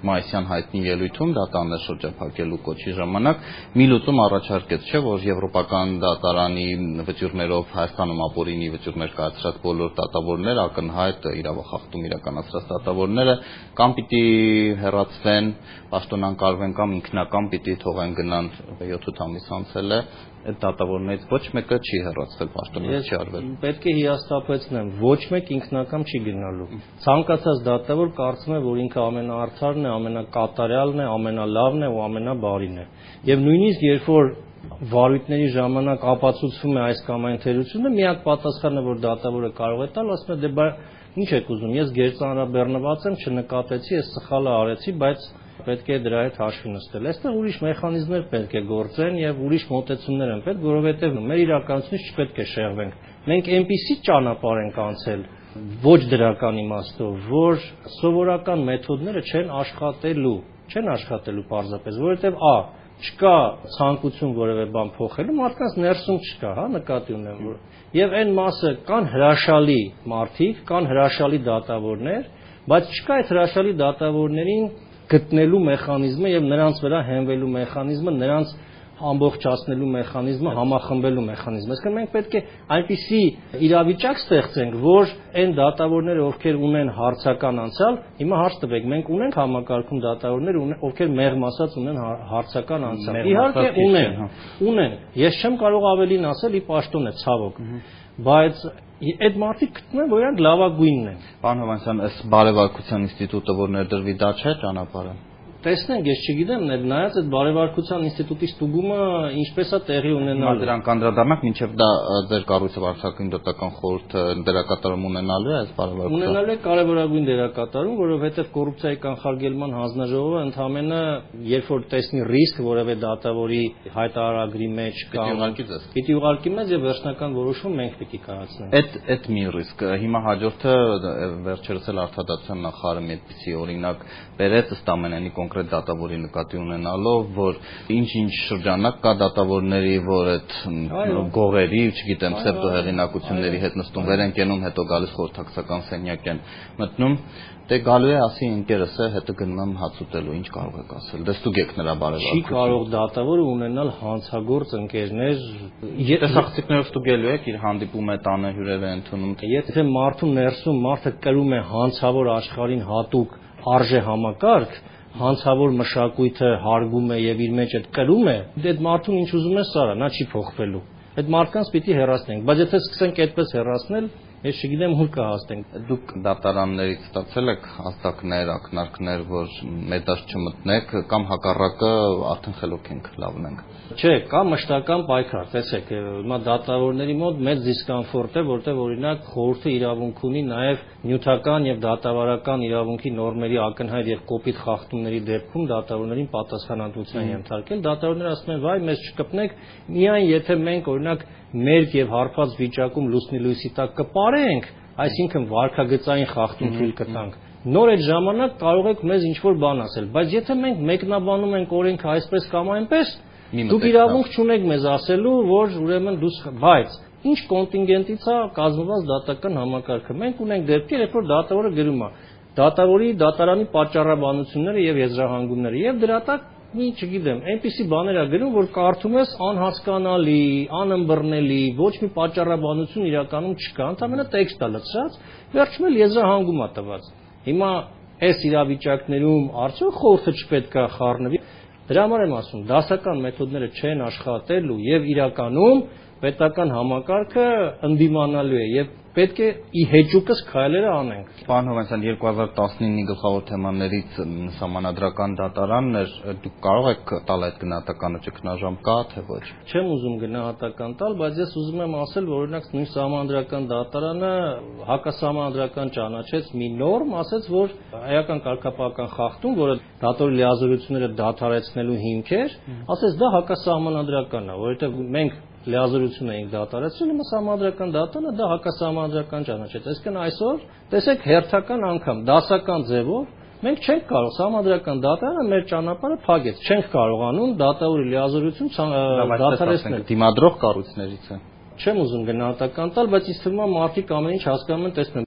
մայիսյան հայտնի ելույթում դատարաններ շրջափակելու կոչի ժամանակ մի լուծում առաջարկեց, չէ, որ եվրոպական դատարանի վճիռներով Հայաստանում ապօրինի վճիռներ կայացրած բոլոր դատավորներ, ակնհայտ իրավախախտում իրականացրած դատավորները կամ պիտի հեռացվեն, պաշտոնանկարվեն կամ ինքնական պիտի թողեն գնան 7 ամիս անցել է այդ դատավորներից ոչ մեկը չի հեռացվել, պաշտոնից չի արվել։ Պետք է հիասթափեցնեմ, ոչ մեկ ինքնական չի գնալու։ Ցանկացած դատավոր կարծում է, որ ինքը ամենաարդարն է, ամենակատարյալն է, ամենալավն է ու ամենաբարին է։ Եվ նույնիսկ երբ որ վարույթների ժամանակ ապացուցվում է այս կամ այն թերությունը, միակ պատասխանը, որ դատավորը կարող է տալ, ասում է, դե բա ինչ եք ուզում, ես գերծանրաբեռնված եմ, չնկատեցի, ես սխալը արեցի, բայց պետք է դրա հետ հաշվի նստել։ Այստեղ ուրիշ մեխանիզմներ պետք է գործեն եւ ուրիշ մոտեցումներ են պետք, որովհետեւ մեր իրականությունից չպետք է շեղվենք։ Մենք այնպիսի ճանապարհ ենք անցել ոչ դրական իմաստով, որ սովորական մեթոդները չեն աշխատելու պարզապես, որովհետեւ չկա ցանկություն որևէ բան փոխելու, մարդկանց ներսում չկա, նկատի ունեմ, որ եւ այն մասը կան հրաշալի մարդիկ, կան հրաշալի դատավորներ, բայց չկա այդ հրաշալի դատավորներին գտնելու մեխանիզմը եւ նրանց վրա հենվելու մեխանիզմը, նրանց ամբողջացնելու մեխանիզմը, համախմբելու մեխանիզմը։ Այսինքն մենք պետք է այնպիսի իրավիճակ ստեղծենք, որ այն դատավորները, ովքեր ունեն հարցական անցյալ, հիմա հարց տվեք, մենք ունենք համակարգում դատավորներ, ովքեր մեղմ ասած ունեն հարցական անցյալ։ Իհարկե ունեն։ Ես չեմ կարող ավելին ասել, ի պաշտոն է, ցավոք։ Բայց այդ մարդիկ գտնում են, որ իրանք լավագույնն են։ Պարոն Հովհաննիսյան, այս բարեվարկության ինստիտուտը, որ ներդրվի, դա չէ ճանապարհը։ Տեսնենք, ես չգիտեմ, նայած այդ բարեվարկության ինստիտուտի ստուգումը ինչպես է տեղի ունենալու։ Դրան կանդրադառնանք, մինչև դա ձեր կառույցը Վարչական դատական խորհուրդը դերակատարում ունենալու է այս բարեվարկության։ Ունենալու է կարևորագույն դերակատարում, որովհետև կոռուպցիայի կանխարգելման հանձնաժողովը ընդհանրապես երբ որ տեսնի ռիսկ որևէ դատավորի հայտարարագրի մեջ կամ պիտի ուղարկի մեզ եւ վերջնական որոշում մենք պիտի կայացնենք։ Այդ մի ռիսկ։ Հիմա հաջորդը վերջերս էլ Արտադատության նախարարը մի այդպիսի օրինակ բերեց ըստ ամենայնի կոնկրետ դատավորի նկատի ունենալով, որ ինչ-ինչ շրջանակ կա դատավորների, որ այդ գողերի, չգիտեմ, պսևդոհեղինակությունների հետ նստում վեր են կենում, հետո գալիս խորհրդակցական սենյակ են մտնում, դե գալու է ասի ընկերս է, հետո գնում եմ հաց ուտելու, ինչ կարող եք ասել։ Դե ստուգեք նրա բարեվարկությունը։ Չի կարող դատավորը ունենալ հանցագործ ընկերներ, տեսախցիկներով ստուգելու եք, իր հանդիպում է տանը հյուրեր է ընդունում։ Եթե մարդու ներսում մարդը կրում է հանցավոր աշխարհին հատուկ արժե համակարգ, հանցավոր մշակույթը հարգում է եւ իր մեջ այդ կրում է, այդ մարդուն ինչ ուզում է սարա, նա չի փոխվելու։ Այդ մարդկանց պիտի հեռացնենք, բայց եթե սկսենք այդպես հեռացնել, ես չգիտեմ ուր կհասնենք։ Դուք դատարաններից ստացել եք հաստակներ, ակնարկներ, որ մեդար չմտնեք կամ հակառակը արդեն խելոք ենք, լավն ենք։ Չէ, կա մշտական պայքար, տեսեք, հիմա դատավորների մոտ մեծ դիսկոմֆորտ է, որտեղ օրինակ խորհուրդը իրավունք ունի նաև նյութական եւ դատավարական իրավունքի նորմերի ակնհայտ եւ կոպիտ խախտումների դեպքում դատավորներին պատասխանատվության ենթարկել։ Դատավորները ասում են, վայ, մեզ չկպնեք, միայն եթե մենք օրինակ մերկ եւ հարբած վիճակում լուսնի լույսի տակ կպարենք, այսինքն վարքագծային խախտում թույլ կտանք։ Նոր այդ ժամանակ կարող եք մեզ ինչ-որ բան ասել, բայց եթե մենք մեկնաբանում ենք օրենքը այսպես կամ այնպես, դուք իրավունք չունեք մեզ ասելու, որ ուրեմն բայց ինչ կոնտինգենտից է կազմված դատական համակարգը։ Մենք ունենք դեպքեր, երբ որ դատավորը գրում է դատավորի դատարանի պատճառաբանությունները եւ եզրահանգումները եւ դրա տակ մի չգիտեմ, այնպիսի բաներ է գրում, որ կարդում ես անհասկանալի, անըմբռնելի, ոչ մի պատճառաբանություն իրականում չկա, ընդհանրապես տեքստ է լցրած, վերջում էլ եզրահանգում է տված։ Հիմա այս իրավիճակներում արդյոք խորհուրդը չպետք է խառնվի։ Դրա համար եմ ասում, դասական մեթոդները չեն աշխատելու եւ իրականում պետական համակարգը ընդդիմանալու է եւ պետք է ի հեճուկս քայլերը անենք։ Պարոն Հովհաննիսյան, 2019-ի գլխավոր թեմաներից սահմանադրական դատարանն էր, դուք կարող եք տալ այդ գնահատականը, ճգնաժամ կա թե ոչ։ Չեմ ուզում գնահատական տալ, բայց ես ուզում եմ ասել, որ օրինակ նույն սահմանադրական դատարանը հակասահմանադրական ճանաչեց մի նորմ, ասաց, որ հայական կարգապահական խախտում, որը դատորի լիազորությունները դադարեցնելու հիմք էր, ասաց դա հակասահմանադրական է, որովհետեւ մենք լիազորություն էինք դատարեցրել, հիմա սահմանադրական դատարանը դա հակասահմանադրական ճանաչեց։ Այսինքն այսօր տեսեք հերթական անգամ դասական ձևով մենք չենք կարող սահմանադրական դատարանը մեր ճանապարհը փակեց։ Չենք կարողանում դատավորի լիազորություն դատարեցնել։ Դիմադրող կառույցներից է։ Չեմ ուզում գնահատական տալ, բայց ինձ թվում է մարդիկ ամեն ինչ հասկանում են, տեսնում են։